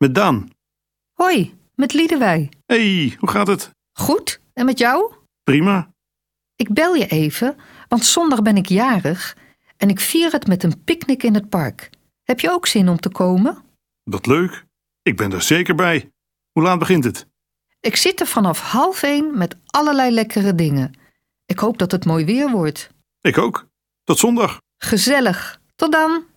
met Daan. Hoi, met Liedewij. Hey, hoe gaat het? Goed, en met jou? Prima. Ik bel je even, want zondag ben ik jarig en ik vier het met een picknick in het park. Heb je ook zin om te komen? Wat leuk. Ik ben er zeker bij. Hoe laat begint het? Ik zit er vanaf 12:30 met allerlei lekkere dingen. Ik hoop dat het mooi weer wordt. Ik ook. Tot zondag. Gezellig. Tot dan.